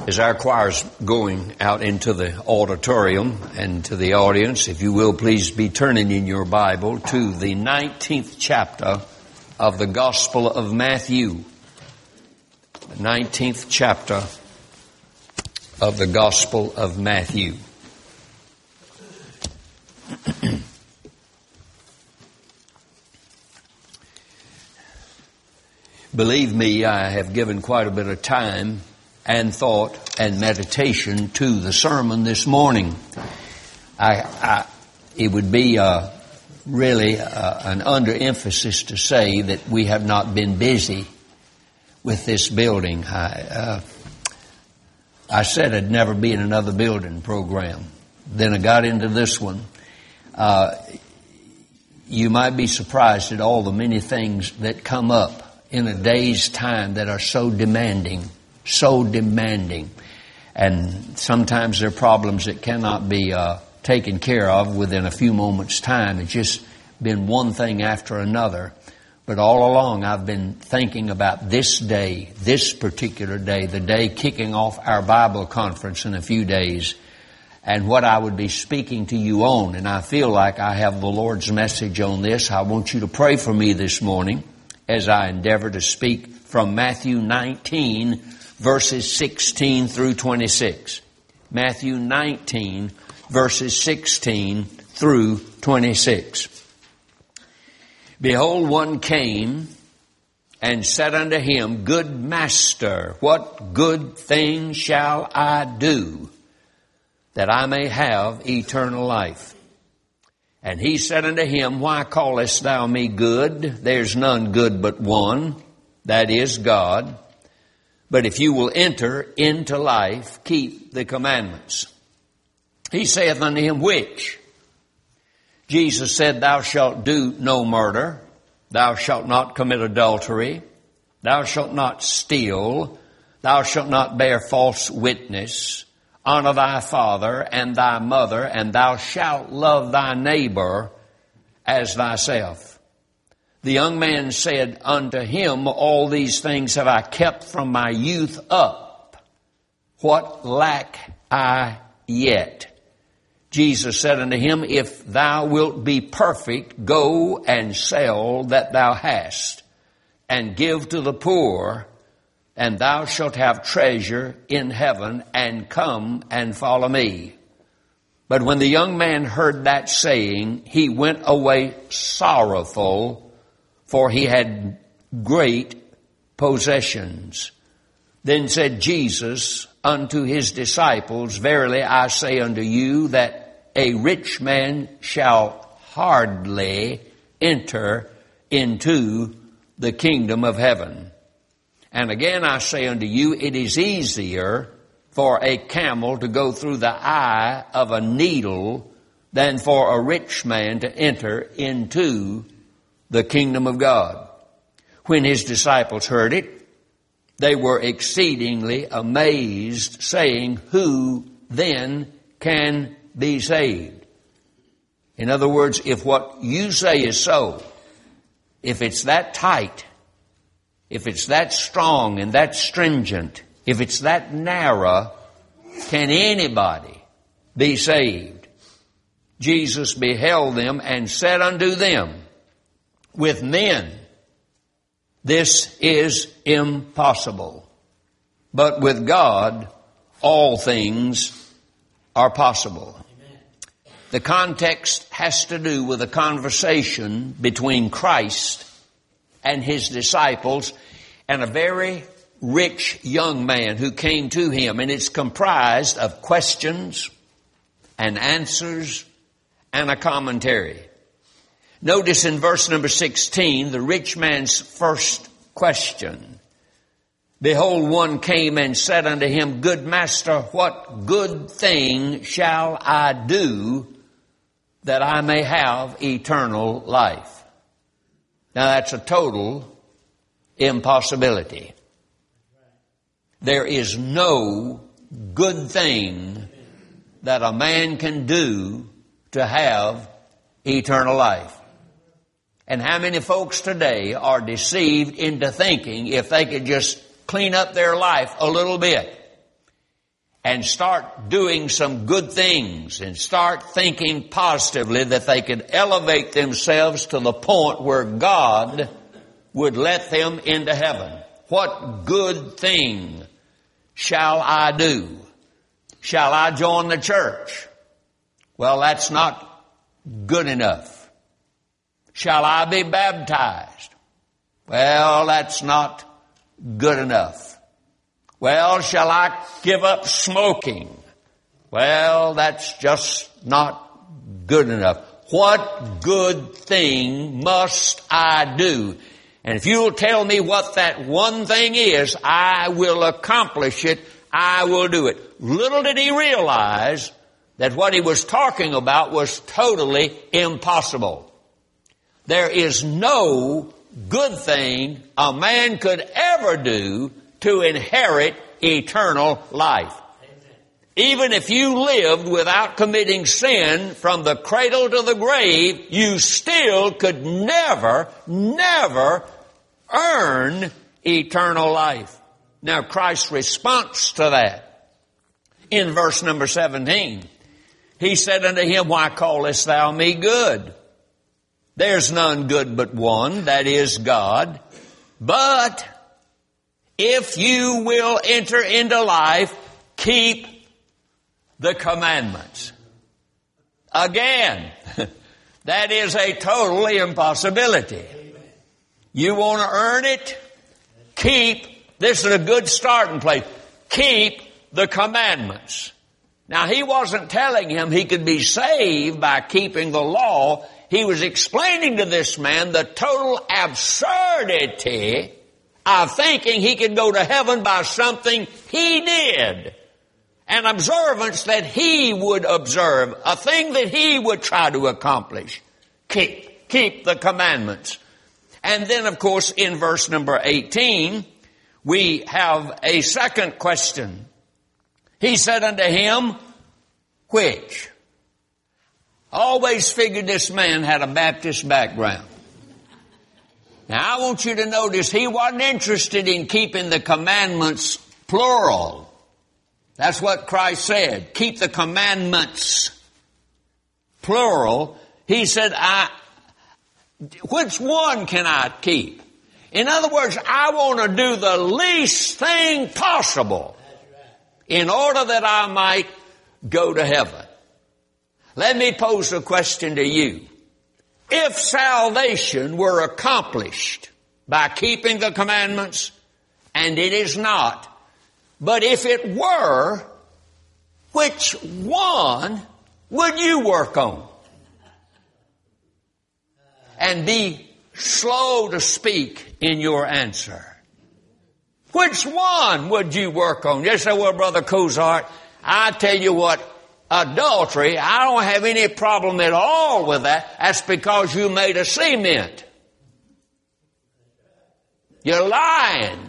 As our choir's going out into the auditorium and to the audience, if you will, please be turning in your Bible to the 19th chapter of the Gospel of Matthew. The 19th chapter of the Gospel of Matthew. Believe me, I have given quite a bit of time and thought and meditation to the sermon this morning. It would be really an underemphasis to say that we have not been busy with this building. I said I'd never be in another building program. Then I got into this one. You might be surprised at all the many things that come up in a day's time that are so demanding. And sometimes there are problems that cannot be taken care of within a few moments' time. It's just been one thing after another. But all along I've been thinking about this day, this particular day, the day kicking off our Bible conference in a few days, and what I would be speaking to you on. And I feel like I have the Lord's message on this. I want you to pray for me this morning as I endeavor to speak from Matthew 19, verses 16 through 26. Matthew 19, verses 16 through 26. Behold, one came and said unto him, Good Master, what good thing shall I do that I may have eternal life? And he said unto him, Why callest thou me good? There's none good but one, that is God. But if you will enter into life, keep the commandments. He saith unto him, Which? Jesus said, Thou shalt do no murder. Thou shalt not commit adultery. Thou shalt not steal. Thou shalt not bear false witness. Honor thy father and thy mother, and thou shalt love thy neighbor as thyself. The young man said unto him, All these things have I kept from my youth up. What lack I yet? Jesus said unto him, If thou wilt be perfect, go and sell that thou hast, and give to the poor, and thou shalt have treasure in heaven, and come and follow me. But when the young man heard that saying, he went away sorrowful, for he had great possessions. Then said Jesus unto his disciples, Verily I say unto you that a rich man shall hardly enter into the kingdom of heaven. And again I say unto you, it is easier for a camel to go through the eye of a needle than for a rich man to enter into the kingdom of God. When his disciples heard it, they were exceedingly amazed, saying, Who then can be saved? In other words, if what you say is so, if it's that tight, if it's that strong and that stringent, if it's that narrow, can anybody be saved? Jesus beheld them and said unto them, With men this is impossible, but with God all things are possible. Amen. The context has to do with a conversation between Christ and his disciples and a very rich young man who came to him. And it's comprised of questions and answers and a commentary. Notice in verse number 16, the rich man's first question. Behold, one came and said unto him, Good Master, what good thing shall I do that I may have eternal life? Now that's a total impossibility. There is no good thing that a man can do to have eternal life. And how many folks today are deceived into thinking if they could just clean up their life a little bit, and start doing some good things and start thinking positively that they could elevate themselves to the point where God would let them into heaven. What good thing shall I do? Shall I join the church? Well, that's not good enough. Shall I be baptized? Well, that's not good enough. Well, shall I give up smoking? Well, that's just not good enough. What good thing must I do? And if you'll tell me what that one thing is, I will accomplish it. I will do it. Little did he realize that what he was talking about was totally impossible. There is no good thing a man could ever do to inherit eternal life. Even if you lived without committing sin from the cradle to the grave, you still could never earn eternal life. Now, Christ's response to that, in verse number 17, he said unto him, Why callest thou me good? There's none good but one, that is God. But if you will enter into life, keep the commandments. Again, that is a total impossibility. You want to earn it? This is a good starting place. Keep the commandments. Now, he wasn't telling him he could be saved by keeping the law. He was explaining to this man the total absurdity of thinking he could go to heaven by something he did. An observance that he would observe. A thing that he would try to accomplish. Keep the commandments. And then, of course, in verse number 18, we have a second question. He said unto him, which? Always figured this man had a Baptist background. Now, I want you to notice he wasn't interested in keeping the commandments plural. That's what Christ said. Keep the commandments plural. He said, which one can I keep? In other words, I want to do the least thing possible in order that I might go to heaven. Let me pose a question to you. If salvation were accomplished by keeping the commandments, and it is not, but if it were, which one would you work on? And be slow to speak in your answer. Which one would you work on? You say, well, Brother Cozart, I tell you what, adultery, I don't have any problem at all with that. That's because you made a cement. You're lying.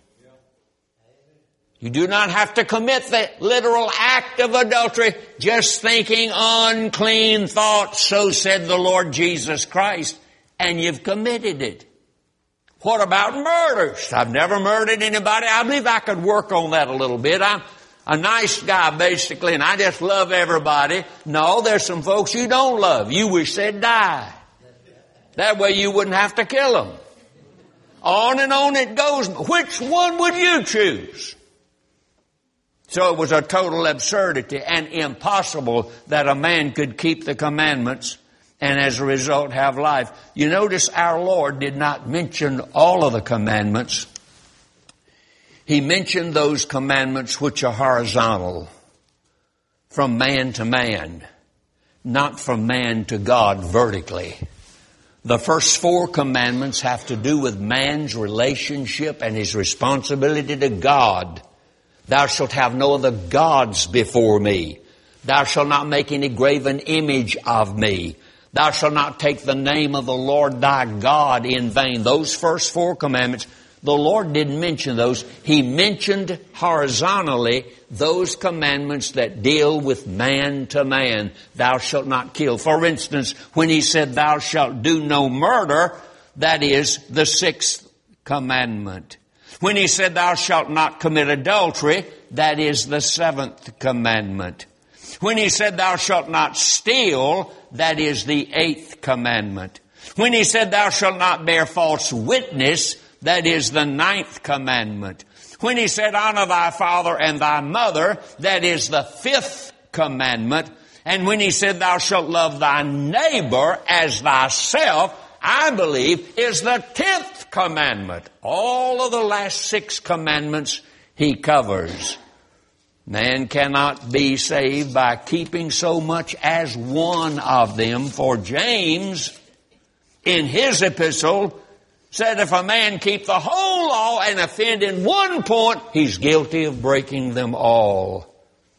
You do not have to commit the literal act of adultery, just thinking unclean thoughts, so said the Lord Jesus Christ, and you've committed it. What about murders? I've never murdered anybody. I believe I could work on that a little bit. I'm a nice guy, basically, and I just love everybody. No, there's some folks you don't love. You wish they'd die. That way you wouldn't have to kill them. On and on it goes. Which one would you choose? So it was a total absurdity and impossible that a man could keep the commandments and as a result have life. You notice our Lord did not mention all of the commandments. He mentioned those commandments which are horizontal, from man to man, not from man to God vertically. The first 4 commandments have to do with man's relationship and his responsibility to God. Thou shalt have no other gods before me. Thou shalt not make any graven image of me. Thou shalt not take the name of the Lord thy God in vain. Those first 4 commandments, the Lord didn't mention those. He mentioned horizontally those commandments that deal with man to man. Thou shalt not kill. For instance, when he said, thou shalt do no murder, that is the 6th commandment. When he said, thou shalt not commit adultery, that is the 7th commandment. When he said, thou shalt not steal, that is the 8th commandment. When he said, thou shalt not bear false witness, that is the 9th commandment. When he said, honor thy father and thy mother, that is the 5th commandment. And when he said, thou shalt love thy neighbor as thyself, I believe is the 10th commandment. All of the last 6 commandments he covers. Man cannot be saved by keeping so much as one of them. For James, in his epistle, said if a man keep the whole law and offend in one point, he's guilty of breaking them all.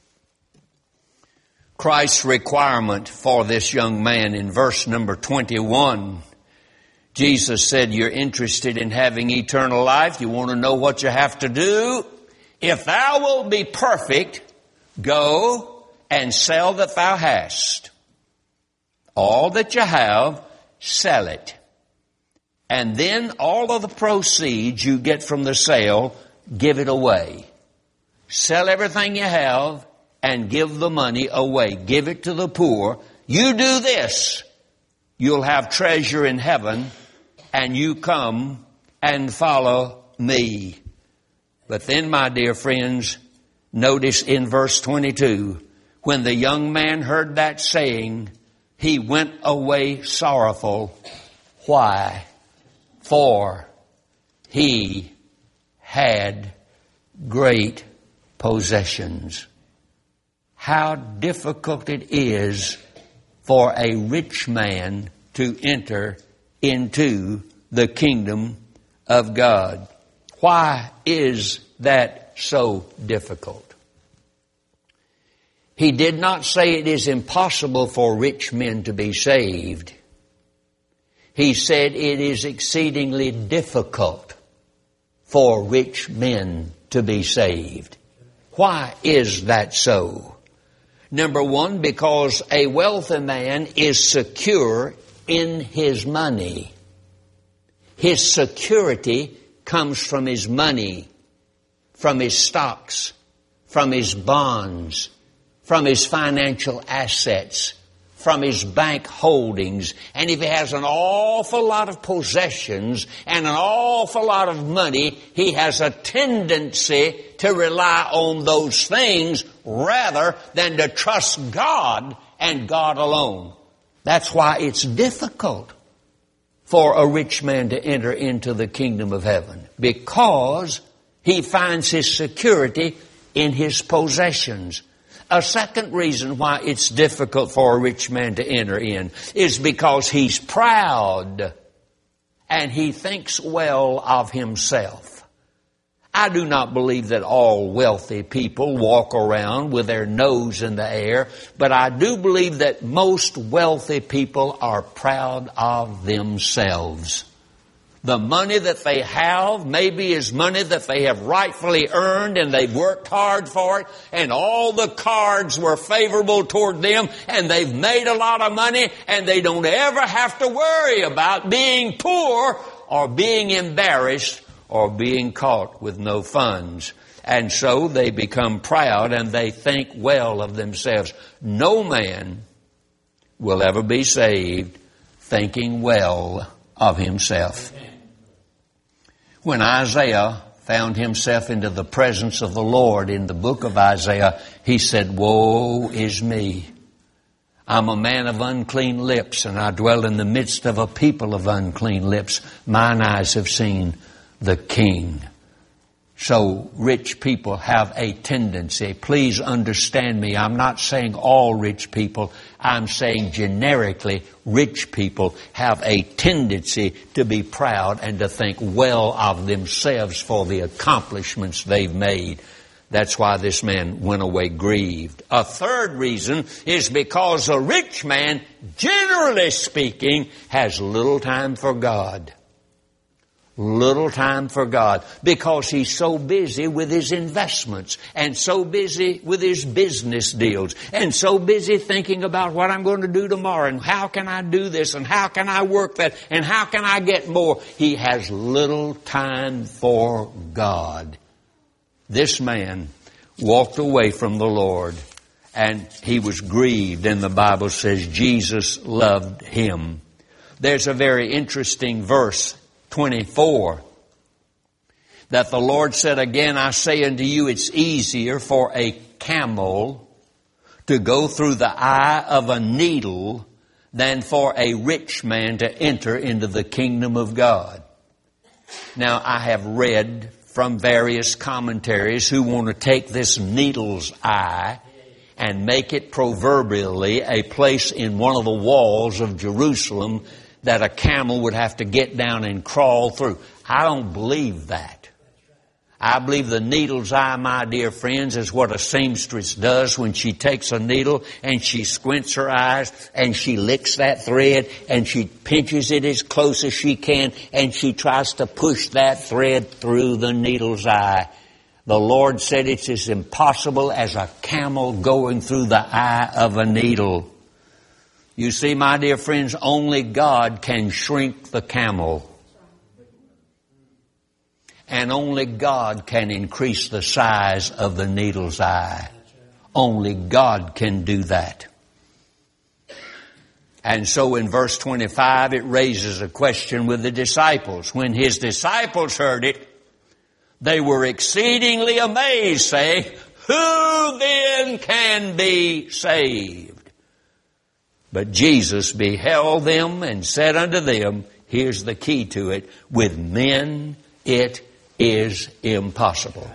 Christ's requirement for this young man in verse number 21. Jesus said, you're interested in having eternal life. You want to know what you have to do? If thou wilt be perfect, go and sell that thou hast. All that you have, sell it. And then all of the proceeds you get from the sale, give it away. Sell everything you have and give the money away. Give it to the poor. You do this, you'll have treasure in heaven, and you come and follow me. But then, my dear friends, notice in verse 22, when the young man heard that saying, he went away sorrowful. Why? For he had great possessions. How difficult it is for a rich man to enter into the kingdom of God. Why is that so difficult? He did not say it is impossible for rich men to be saved. He said it is exceedingly difficult for rich men to be saved. Why is that so? Number one, because a wealthy man is secure in his money. His security comes from his money, from his stocks, from his bonds, from his financial assets, from his bank holdings. And if he has an awful lot of possessions and an awful lot of money, he has a tendency to rely on those things rather than to trust God and God alone. That's why it's difficult for a rich man to enter into the kingdom of heaven, because he finds his security in his possessions. A second reason why it's difficult for a rich man to enter in is because he's proud and he thinks well of himself. I do not believe that all wealthy people walk around with their nose in the air, but I do believe that most wealthy people are proud of themselves. The money that they have maybe is money that they have rightfully earned and they've worked hard for it, and all the cards were favorable toward them and they've made a lot of money, and they don't ever have to worry about being poor or being embarrassed or being caught with no funds. And so they become proud and they think well of themselves. No man will ever be saved thinking well of himself. When Isaiah found himself into the presence of the Lord in the book of Isaiah, he said, woe is me. I'm a man of unclean lips, and I dwell in the midst of a people of unclean lips. Mine eyes have seen the King. So rich people have a tendency. Please understand me. I'm not saying all rich people. I'm saying generically rich people have a tendency to be proud and to think well of themselves for the accomplishments they've made. That's why this man went away grieved. A third reason is because a rich man, generally speaking, has little time for God. Little time for God, because he's so busy with his investments and so busy with his business deals and so busy thinking about what I'm going to do tomorrow and how can I do this and how can I work that and how can I get more. He has little time for God. This man walked away from the Lord and he was grieved, and the Bible says Jesus loved him. There's a very interesting verse, 24, that the Lord said, again, I say unto you, it's easier for a camel to go through the eye of a needle than for a rich man to enter into the kingdom of God. Now, I have read from various commentaries who want to take this needle's eye and make it proverbially a place in one of the walls of Jerusalem that a camel would have to get down and crawl through. I don't believe that. I believe the needle's eye, my dear friends, is what a seamstress does when she takes a needle and she squints her eyes and she licks that thread and she pinches it as close as she can and she tries to push that thread through the needle's eye. The Lord said it's as impossible as a camel going through the eye of a needle. You see, my dear friends, only God can shrink the camel. And only God can increase the size of the needle's eye. Only God can do that. And so in verse 25, it raises a question with the disciples. When his disciples heard it, they were exceedingly amazed, saying, who then can be saved? But Jesus beheld them and said unto them, here's the key to it, with men it is impossible.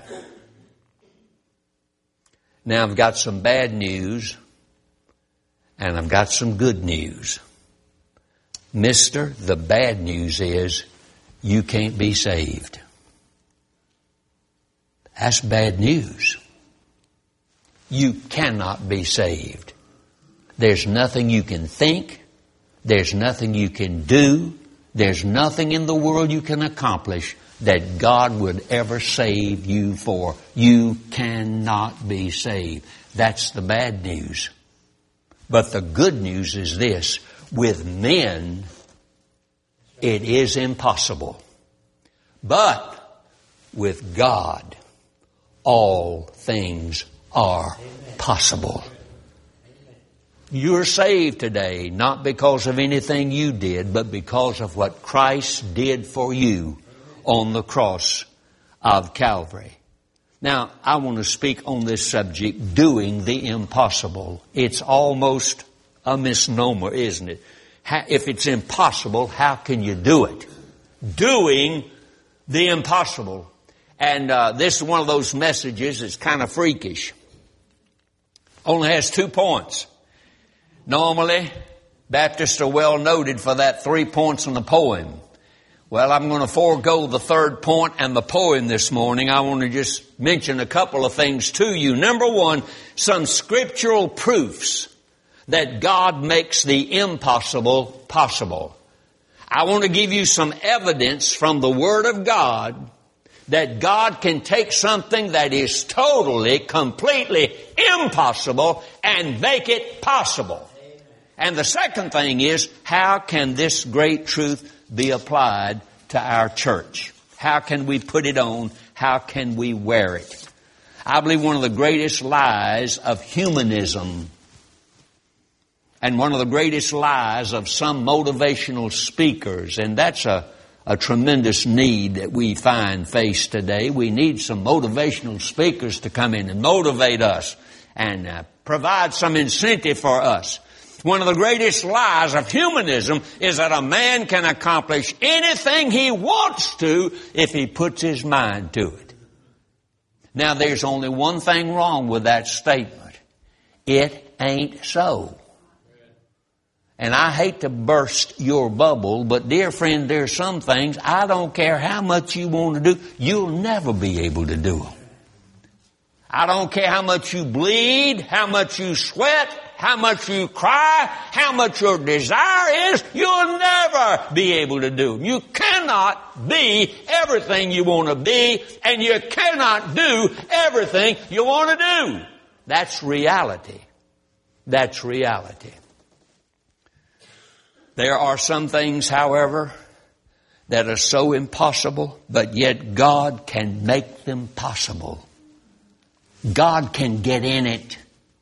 Now I've got some bad news and I've got some good news. Mister, the bad news is you can't be saved. That's bad news. You cannot be saved. There's nothing you can think. There's nothing you can do. There's nothing in the world you can accomplish that God would ever save you for. You cannot be saved. That's the bad news. But the good news is this. With men, it is impossible. But with God, all things are possible. You're saved today, not because of anything you did, but because of what Christ did for you on the cross of Calvary. Now, I want to speak on this subject, doing the impossible. It's almost a misnomer, isn't it? If it's impossible, how can you do it? Doing the impossible. And this is one of those messages that's kind of freakish. Only has 2 points. Normally, Baptists are well noted for that 3 points in the poem. Well, I'm going to forego the 3rd point and the poem this morning. I want to just mention a couple of things to you. Number 1, some scriptural proofs that God makes the impossible possible. I want to give you some evidence from the Word of God that God can take something that is totally, completely impossible and make it possible. And the second thing is, how can this great truth be applied to our church? How can we put it on? How can we wear it? I believe one of the greatest lies of humanism and one of the greatest lies of some motivational speakers, and that's a tremendous need that we find faced today. We need some motivational speakers to come in and motivate us and provide some incentive for us. One of the greatest lies of humanism is that a man can accomplish anything he wants to if he puts his mind to it. Now, there's only one thing wrong with that statement. It ain't so. And I hate to burst your bubble, but dear friend, there's some things, I don't care how much you want to do, you'll never be able to do them. I don't care how much you bleed, how much you sweat, how much you cry, how much your desire is, you'll never be able to do them. You cannot be everything you want to be, and you cannot do everything you want to do. That's reality. That's reality. There are some things, however, that are so impossible, but yet God can make them possible. God can get in it.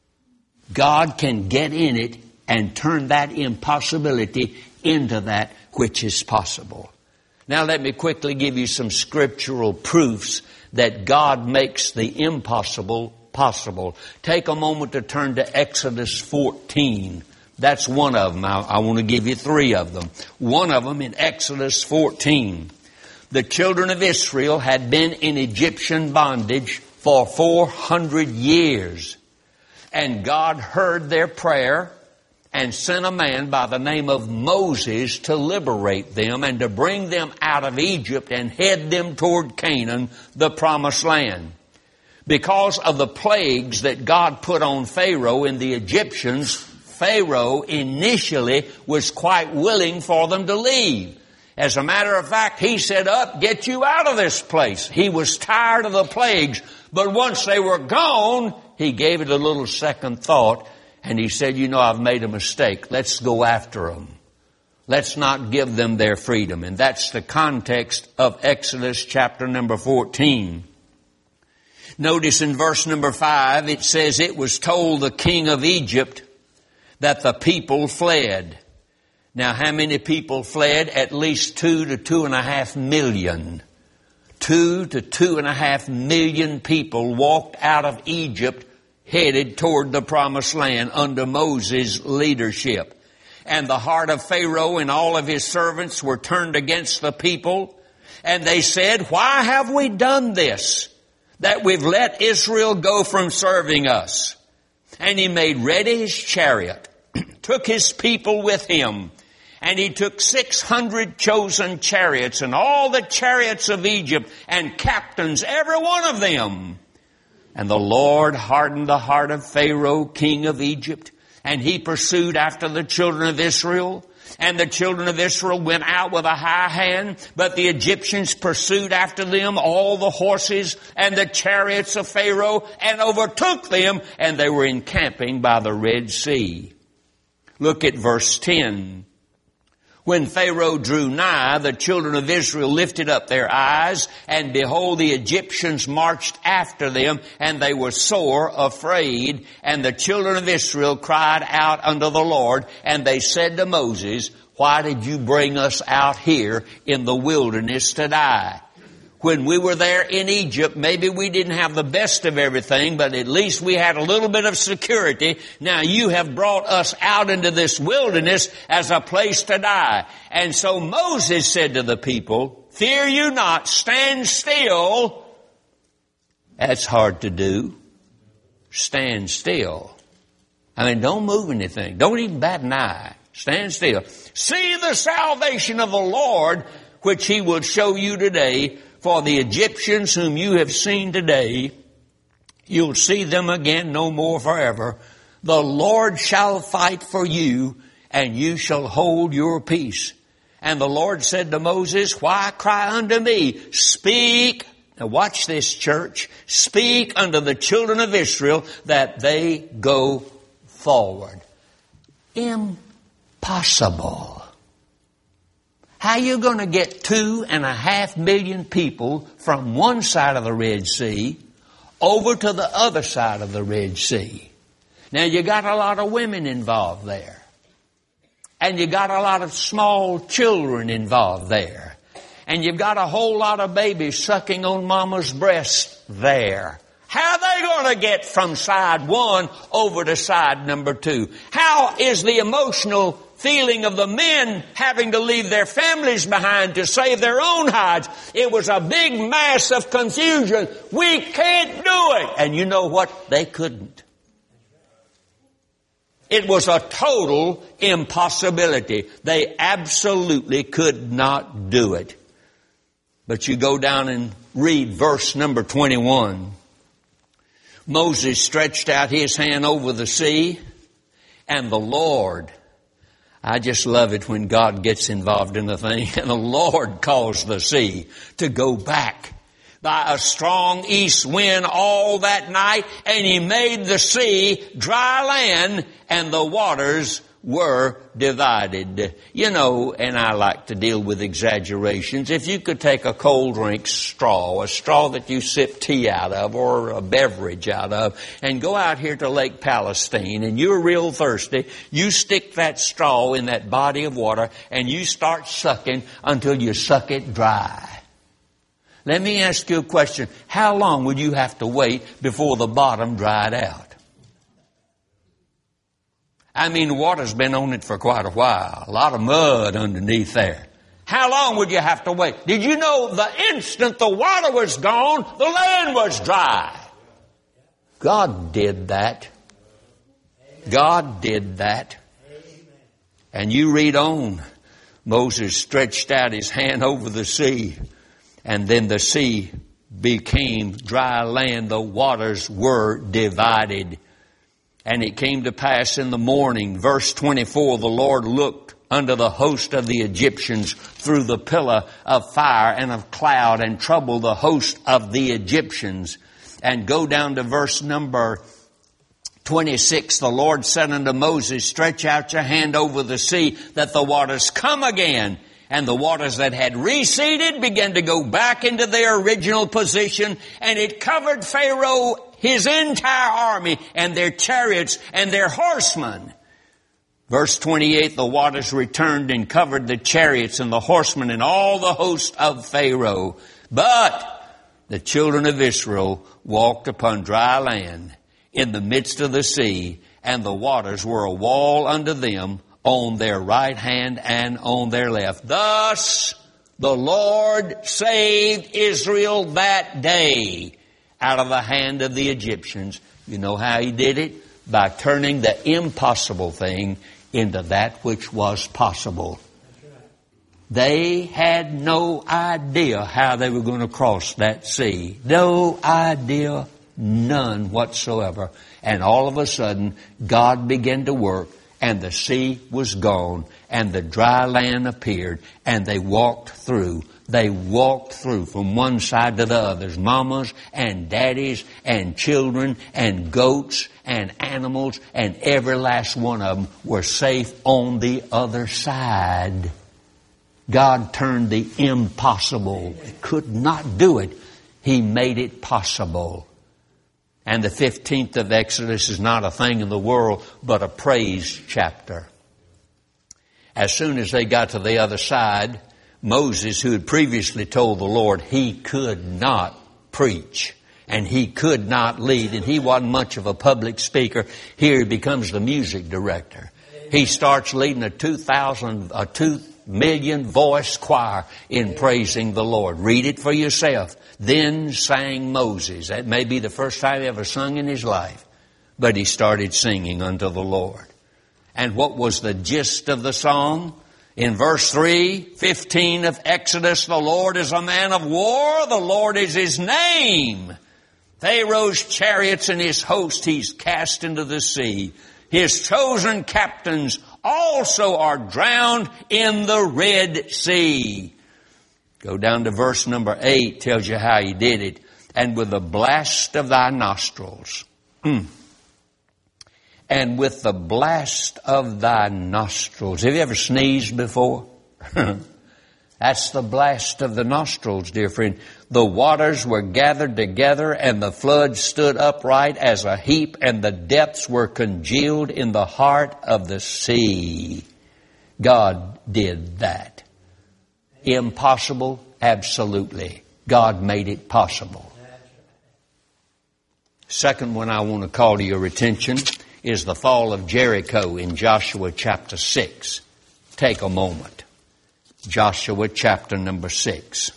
God can get in it and turn that impossibility into that which is possible. Now let me quickly give you some scriptural proofs that God makes the impossible possible. Take a moment to turn to Exodus 14. That's one of them. I want to give you three of them. One of them in Exodus 14. The children of Israel had been in Egyptian bondage for 400 years. And God heard their prayer and sent a man by the name of Moses to liberate them and to bring them out of Egypt and head them toward Canaan, the promised land. Because of the plagues that God put on Pharaoh and the Egyptians, Pharaoh initially was quite willing for them to leave. As a matter of fact, he said, "Up, get you out of this place." He was tired of the plagues. But once they were gone, he gave it a little second thought, and he said, "I've made a mistake. Let's go after them. Let's not give them their freedom." And that's the context of Exodus chapter number 14. Notice in verse number 5, it says, "It was told the king of Egypt that the people fled." Now, how many people fled? At least 2 to 2.5 million. 2 to 2.5 million people walked out of Egypt headed toward the promised land under Moses' leadership. And the heart of Pharaoh and all of his servants were turned against the people. And they said, "Why have we done this, that we've let Israel go from serving us?" And he made ready his chariot, took his people with him, and he took 600 chosen chariots and all the chariots of Egypt and captains, every one of them. And the Lord hardened the heart of Pharaoh, king of Egypt, and he pursued after the children of Israel. And the children of Israel went out with a high hand, but the Egyptians pursued after them all the horses and the chariots of Pharaoh and overtook them, and they were encamping by the Red Sea. Look at verse 10. When Pharaoh drew nigh, the children of Israel lifted up their eyes, and behold, the Egyptians marched after them, and they were sore afraid. And the children of Israel cried out unto the Lord, and they said to Moses, "Why did you bring us out here in the wilderness to die?" When we were there in Egypt, maybe we didn't have the best of everything, but at least we had a little bit of security. Now you have brought us out into this wilderness as a place to die. And so Moses said to the people, "Fear you not, stand still." That's hard to do. Stand still. Don't move anything. Don't even bat an eye. Stand still. See the salvation of the Lord, which he will show you today. For the Egyptians whom you have seen today, you'll see them again no more forever. The Lord shall fight for you, and you shall hold your peace. And the Lord said to Moses, "Why cry unto me? Speak." Now watch this, church. "Speak unto the children of Israel that they go forward." Impossible. How are you going to get 2.5 million people from one side of the Red Sea over to the other side of the Red Sea? Now you got a lot of women involved there. And you got a lot of small children involved there. And you've got a whole lot of babies sucking on mama's breast there. How are they going to get from side one over to side number two? How is the emotional feeling of the men having to leave their families behind to save their own hides? It was a big mass of confusion. We can't do it. And you know what? They couldn't. It was a total impossibility. They absolutely could not do it. But you go down and read verse number 21. Moses stretched out his hand over the sea, And the Lord, I just love it when God gets involved in the thing, and the Lord caused the sea to go back by a strong east wind all that night, and He made the sea dry land, and the waters were divided. You know, and I like to deal with exaggerations. If you could take a cold drink straw, a straw that you sip tea out of or a beverage out of, and go out here to Lake Palestine, and you're real thirsty, you stick that straw in that body of water, and you start sucking until you suck it dry. Let me ask you a question. How long would you have to wait before the bottom dried out? I mean, the water's been on it for quite a while. A lot of mud underneath there. How long would you have to wait? Did you know the instant the water was gone, the land was dry? God did that. God did that. And you read on. Moses stretched out his hand over the sea, and then the sea became dry land. The waters were divided. And it came to pass in the morning, verse 24, the Lord looked unto the host of the Egyptians through the pillar of fire and of cloud, and troubled the host of the Egyptians. And go down to verse number 26. The Lord said unto Moses, stretch out your hand over the sea, that the waters come again. And the waters that had receded began to go back into their original position, and it covered Pharaoh, his entire army, and their chariots, and their horsemen. Verse 28, the waters returned and covered the chariots and the horsemen and all the host of Pharaoh. But the children of Israel walked upon dry land in the midst of the sea, and the waters were a wall unto them on their right hand and on their left. Thus the Lord saved Israel that day out of the hand of the Egyptians. You know how He did it? By turning the impossible thing into that which was possible. They had no idea how they were going to cross that sea. No idea, none whatsoever. And all of a sudden, God began to work, and the sea was gone, and the dry land appeared, and they walked through. They walked through from one side to the other. Mamas and daddies and children and goats and animals, and every last one of them were safe on the other side. God turned the impossible. He could not do it. He made it possible. And the 15th of Exodus is not a thing in the world, but a praise chapter. As soon as they got to the other side, Moses, who had previously told the Lord he could not preach and he could not lead, and he wasn't much of a public speaker, here he becomes the music director. He starts leading a 2 million voice choir in praising the Lord. Read it for yourself. Then sang Moses. That may be the first time he ever sung in his life. But he started singing unto the Lord. And what was the gist of the song? In verse 3:15 of Exodus, the Lord is a man of war. The Lord is His name. Pharaoh's chariots and his host He's cast into the sea. His chosen captains also are drowned in the Red Sea. Go down to verse number 8, tells you how He did it. And with the blast of thy nostrils. And with the blast of thy nostrils. Have you ever sneezed before? That's the blast of the nostrils, dear friend. The waters were gathered together, and the flood stood upright as a heap, and the depths were congealed in the heart of the sea. God did that. Impossible? Absolutely. God made it possible. Second one I want to call to your attention is the fall of Jericho in Joshua chapter 6. Take a moment. Joshua chapter number 6.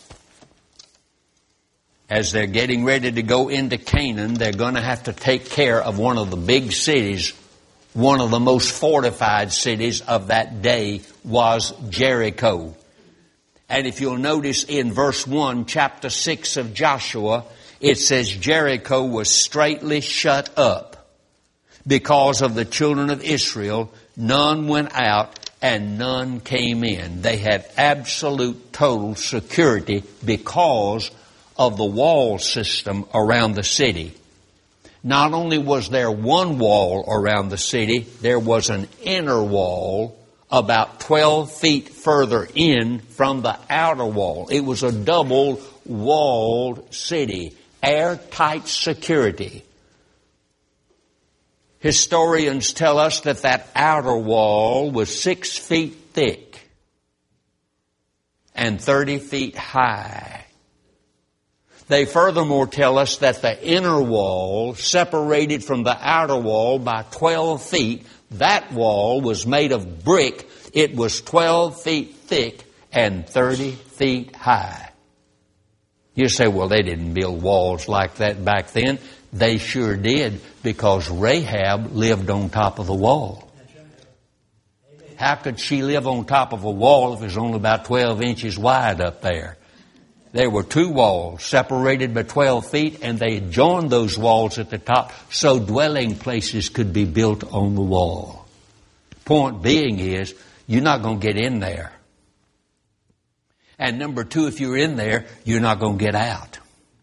As they're getting ready to go into Canaan, they're going to have to take care of one of the big cities. One of the most fortified cities of that day was Jericho. And if you'll notice in verse 1, chapter 6 of Joshua, it says Jericho was straitly shut up Because of the children of Israel, none went out and none came in. They had absolute total security because of the wall system around the city. Not only was there one wall around the city, there was an inner wall about 12 feet further in from the outer wall. It was a double-walled city, airtight security. Historians tell us that outer wall was 6 feet thick and 30 feet high. They furthermore tell us that the inner wall separated from the outer wall by 12 feet. That wall was made of brick. It was 12 feet thick and 30 feet high. You say, well, they didn't build walls like that back then. They sure did, because Rahab lived on top of the wall. How could she live on top of a wall if it was only about 12 inches wide up there? There were two walls separated by 12 feet, and they joined those walls at the top so dwelling places could be built on the wall. Point being is, you're not going to get in there. And number two, if you're in there, you're not going to get out.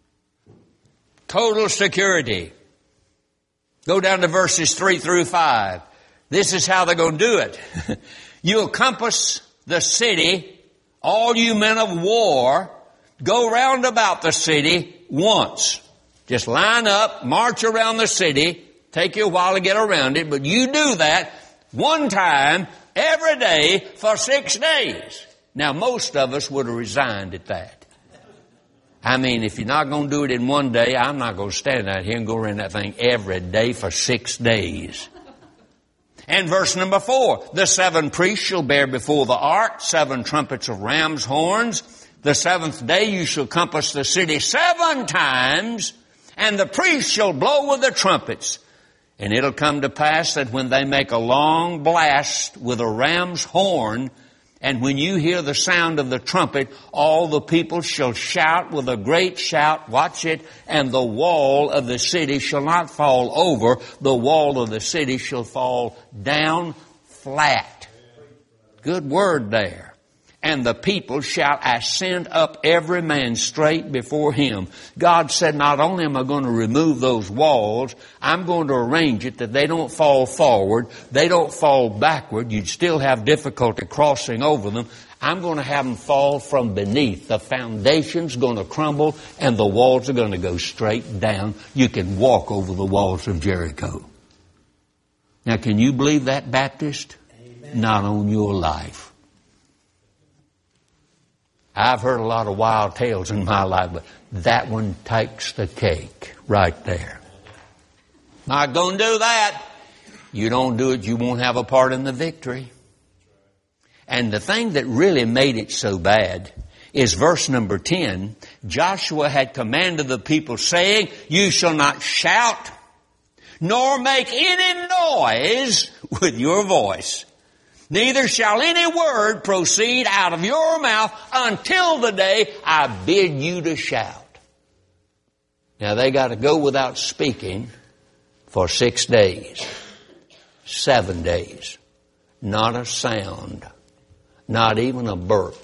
Total security. Go down to verses 3 through 5. This is how they're going to do it. You'll compass the city, all you men of war, go round about the city once. Just line up, march around the city. Take you a while to get around it, but you do that one time every day for 6 days. Now, most of us would have resigned at that. I mean, if you're not going to do it in one day, I'm not going to stand out here and go around that thing every day for 6 days. And verse number 4, the 7 priests shall bear before the ark 7 trumpets of ram's horns. The 7th day you shall compass the city 7 times, and the priests shall blow with the trumpets. And it'll come to pass that when they make a long blast with a ram's horn, and when you hear the sound of the trumpet, all the people shall shout with a great shout, watch it, and the wall of the city shall not fall over, the wall of the city shall fall down flat. Good word there. And the people shall ascend up every man straight before him. God said, not only am I going to remove those walls, I'm going to arrange it that they don't fall forward, they don't fall backward. You'd still have difficulty crossing over them. I'm going to have them fall from beneath. The foundation's going to crumble and the walls are going to go straight down. You can walk over the walls of Jericho. Now, can you believe that, Baptist? Amen. Not on your life. I've heard a lot of wild tales in my life, but that one takes the cake right there. Not going to do that. You don't do it, you won't have a part in the victory. And the thing that really made it so bad is verse number 10. Joshua had commanded the people, saying, you shall not shout, nor make any noise with your voice. Neither shall any word proceed out of your mouth until the day I bid you to shout. Now they got to go without speaking for 6 days, 7 days. Not a sound, not even a burp.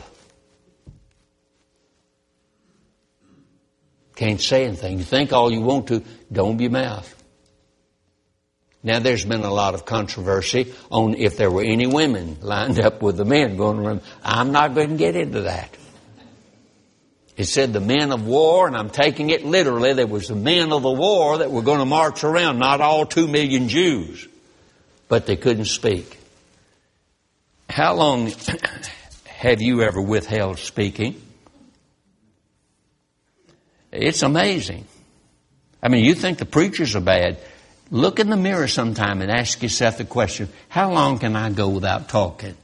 Can't say anything. You think all you want to, don't open your mouth. Now, there's been a lot of controversy on if there were any women lined up with the men going around. I'm not going to get into that. It said the men of war, and I'm taking it literally, there was the men of the war that were going to march around, not all 2 million Jews, but they couldn't speak. How long have you ever withheld speaking? It's amazing. I mean, you think the preachers are bad. Look in the mirror sometime and ask yourself the question, how long can I go without talking?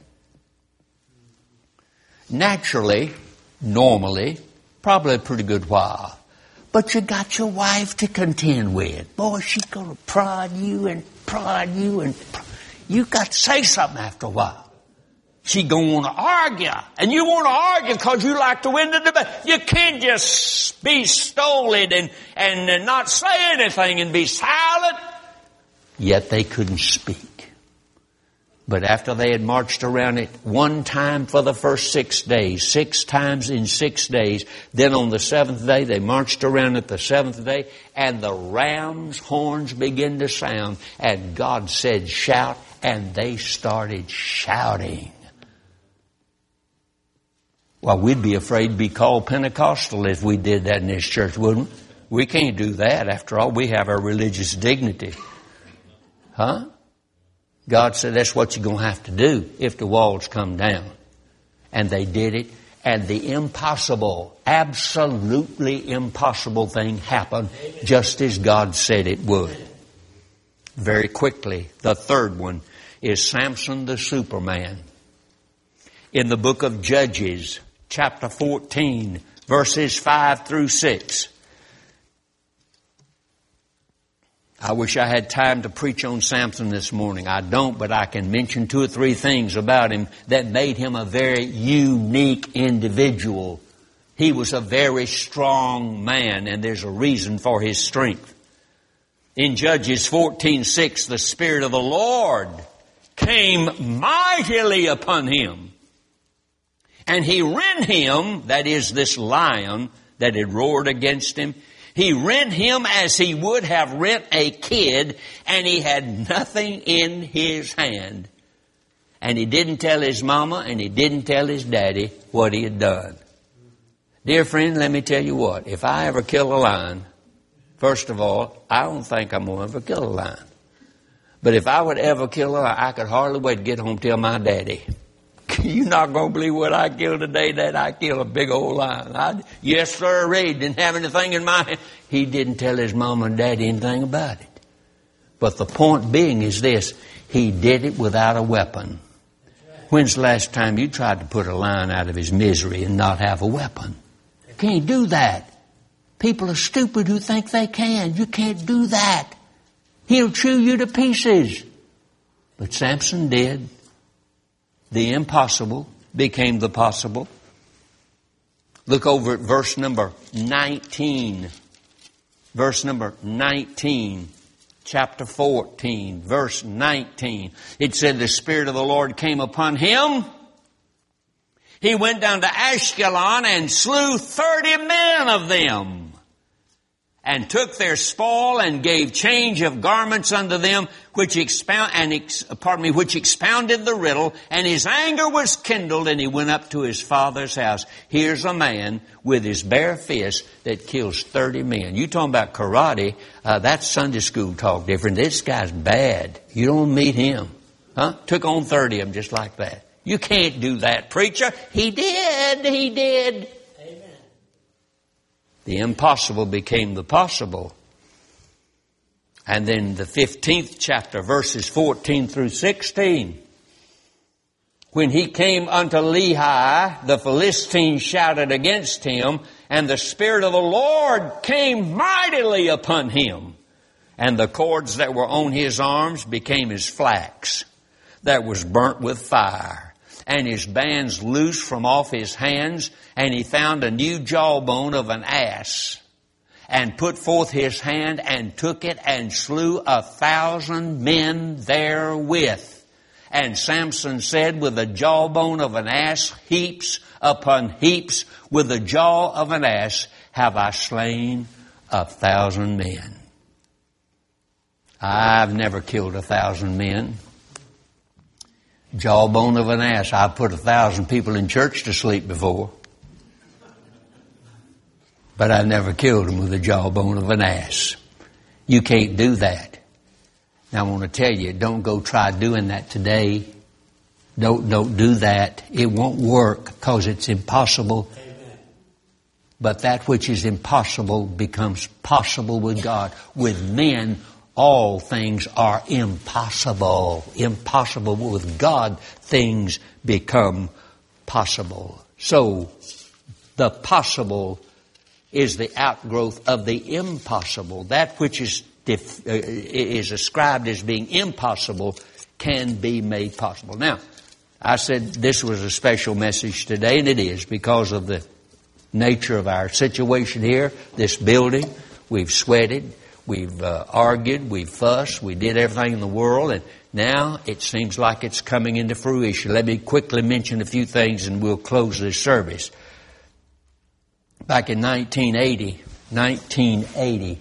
Naturally, normally, probably a pretty good while. But you got your wife to contend with. Boy, she's going to prod you and you got to say something after a while. She's going to want to argue. And you want to argue because you like to win the debate. You can't just be stolid and not say anything and be silent. yet they couldn't speak. But after they had marched around it one time for the first 6 days, 6 times in 6 days, then on the 7th day they marched around it the 7th day, and the ram's horns began to sound, and God said, shout, and they started shouting. Well, we'd be afraid to be called Pentecostal if we did that in this church, wouldn't we? We can't do that. After all, we have our religious dignity. Huh? God said that's what you're going to have to do if the walls come down. And they did it. And the impossible, absolutely impossible thing happened just as God said it would. Very quickly, the third one is Samson the Superman. In the book of Judges, chapter 14, verses 5 through 6. I wish I had time to preach on Samson this morning. I don't, but I can mention 2 or 3 things about him that made him a very unique individual. He was a very strong man, and there's a reason for his strength. In Judges 14:6, the Spirit of the Lord came mightily upon him. And he rent him, that is this lion that had roared against him, he rent him as he would have rent a kid, and he had nothing in his hand. And he didn't tell his mama and he didn't tell his daddy what he had done. Dear friend, let me tell you what. If I ever kill a lion, first of all, I don't think I'm going to ever kill a lion. But if I would ever kill a lion, I could hardly wait to get home and tell my daddy. You're not going to believe what I killed today, Dad. I killed a big old lion. Yes, sir, Ray. Didn't have anything in my hand. He didn't tell his mom and daddy anything about it. But the point being is this. He did it without a weapon. When's the last time you tried to put a lion out of his misery and not have a weapon? You can't do that. People are stupid who think they can. You can't do that. He'll chew you to pieces. But Samson did. The impossible became the possible. Look over at verse number 19. Verse number 19. Chapter 14. Verse 19. It said the Spirit of the Lord came upon him. He went down to Ashkelon and slew 30 men of them. And took their spoil and gave change of garments unto them, which expounded the riddle. And his anger was kindled, and he went up to his father's house. Here's a man with his bare fist that kills 30 men. You talking about karate? That's Sunday school talk different. This guy's bad. You don't meet him. Huh? Took on 30 of them just like that. You can't do that, preacher. He did. He did. The impossible became the possible. And then the 15th chapter, verses 14 through 16. When he came unto Lehi, the Philistines shouted against him, and the Spirit of the Lord came mightily upon him. And the cords that were on his arms became as flax that was burnt with fire. And his bands loosed from off his hands, and he found a new jawbone of an ass, and put forth his hand, and took it, and slew 1,000 men therewith. And Samson said, with the jawbone of an ass, heaps upon heaps, with the jaw of an ass, have I slain 1,000 men. I've never killed 1,000 men. Jawbone of an ass. I've put 1,000 people in church to sleep before. But I never killed them with the jawbone of an ass. You can't do that. Now I want to tell you, don't go try doing that today. Don't do that. It won't work because it's impossible. Amen. But that which is impossible becomes possible with God. With men, all things are impossible. Impossible. With God, things become possible. So, the possible is the outgrowth of the impossible. That which is ascribed as being impossible can be made possible. Now, I said this was a special message today, and it is because of the nature of our situation here, this building. We've sweated. we've argued, we've fussed, we did everything in the world, and now it seems like it's coming into fruition. Let me quickly mention a few things and we'll close this service. Back in 1980,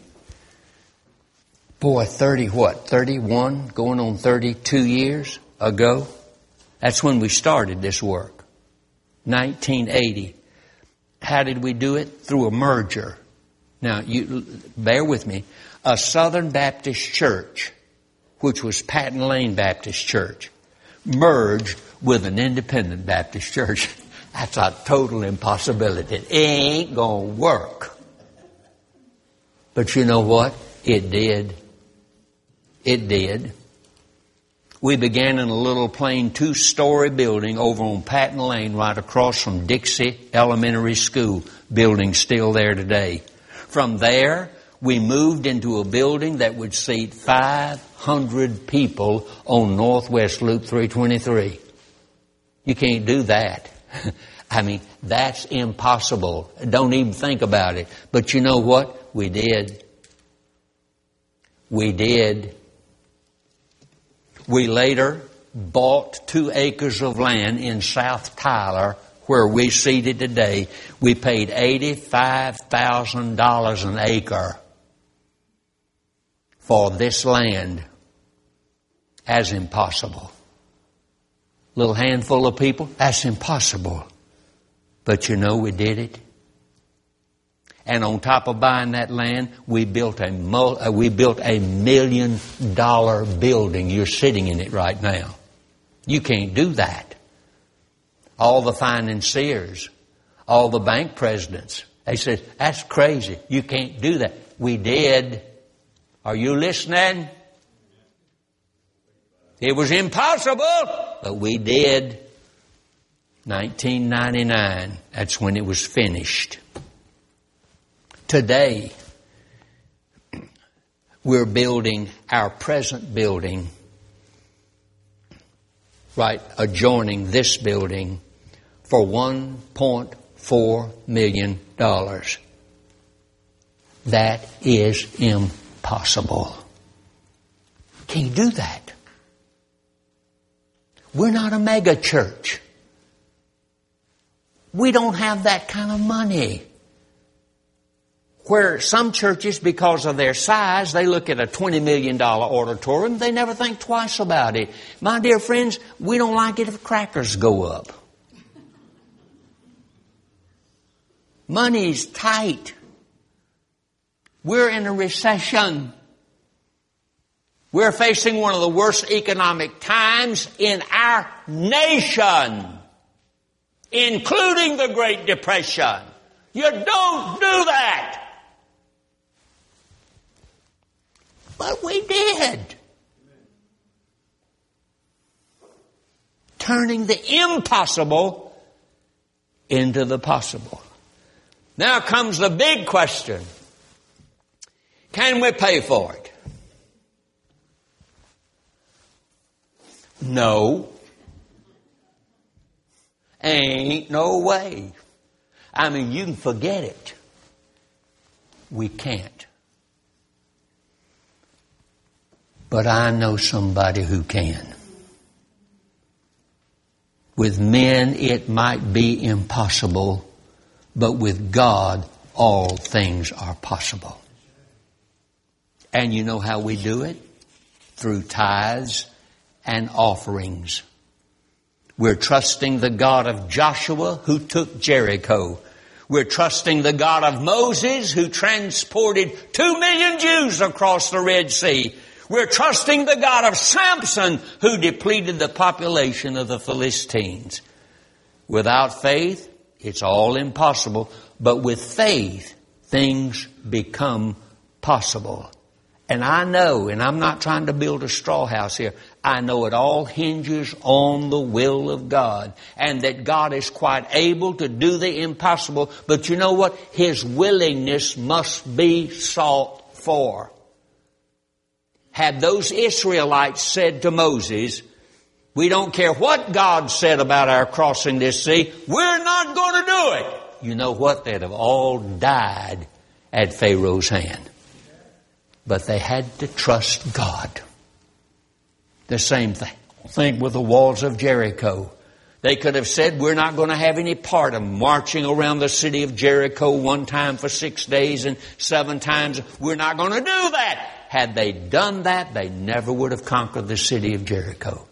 boy, 31, going on 32 years ago, that's when we started this work. 1980. How did we do it? Through a merger. Now, you bear with me. A Southern Baptist church, which was Patton Lane Baptist Church, merged with an independent Baptist church. That's a total impossibility. It ain't gonna work. But you know what? It did. It did. We began in a little plain 2-story building over on Patton Lane right across from Dixie Elementary School. Building still there today. From there, we moved into a building that would seat 500 people on Northwest Loop 323. You can't do that. I mean, that's impossible. Don't even think about it. But you know what? We did. We did. We later bought 2 acres of land in South Tyler, where we seated today. We paid $85,000 an acre for this land. As impossible. Little handful of people, that's impossible. But you know, we did it. And on top of buying that land, we built a $1 million building. You're sitting in it right now. You can't do that. All the financiers, all the bank presidents, they said, that's crazy. You can't do that. We did. Are you listening? It was impossible, but we did. 1999, that's when it was finished. Today, we're building our present building right adjoining this building for $1.4 million. That is impossible. Can you do that? We're not a mega church. We don't have that kind of money. Where some churches, because of their size, they look at a $20 million auditorium, they never think twice about it. My dear friends, we don't like it if crackers go up. Money's tight. We're in a recession. We're facing one of the worst economic times in our nation, including the Great Depression. You don't do that. But we did. Turning the impossible into the possible. Now comes the big question. Can we pay for it? No. Ain't no way. I mean, you can forget it. We can't. But I know somebody who can. With men, it might be impossible, but with God, all things are possible. And you know how we do it? Through tithes and offerings. We're trusting the God of Joshua who took Jericho. We're trusting the God of Moses who transported 2 million Jews across the Red Sea. We're trusting the God of Samson who depleted the population of the Philistines. Without faith, it's all impossible. But with faith, things become possible. And I know, and I'm not trying to build a straw house here, I know it all hinges on the will of God. And that God is quite able to do the impossible. But you know what? His willingness must be sought for. Had those Israelites said to Moses, we don't care what God said about our crossing this sea, we're not going to do it. You know what? They'd have all died at Pharaoh's hand. But they had to trust God. The same thing with the walls of Jericho. They could have said, we're not going to have any part of marching around the city of Jericho one time for 6 days and 7 times. We're not going to do that. Had they done that, they never would have conquered the city of Jericho.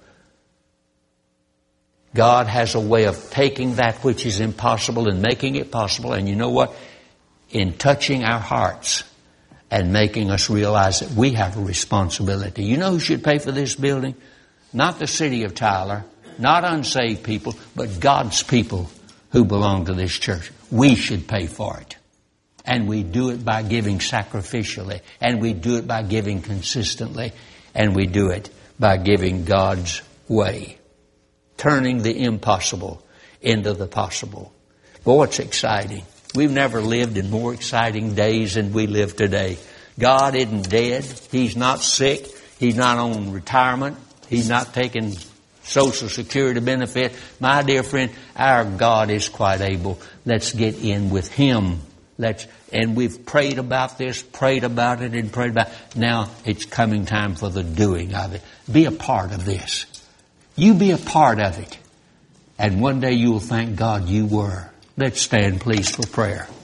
God has a way of taking that which is impossible and making it possible. And you know what? In touching our hearts and making us realize that we have a responsibility. You know who should pay for this building? Not the city of Tyler, not unsaved people, but God's people who belong to this church. We should pay for it. And we do it by giving sacrificially. And we do it by giving consistently. And we do it by giving God's way. Turning the impossible into the possible. Boy, it's exciting. We've never lived in more exciting days than we live today. God isn't dead. He's not sick. He's not on retirement. He's not taking Social Security benefit. My dear friend, our God is quite able. Let's get in with Him. And we've prayed about this, prayed about it, and prayed about it. Now it's coming time for the doing of it. Be a part of this. You be a part of it. And one day you will thank God you were. Let's stand, please, for prayer.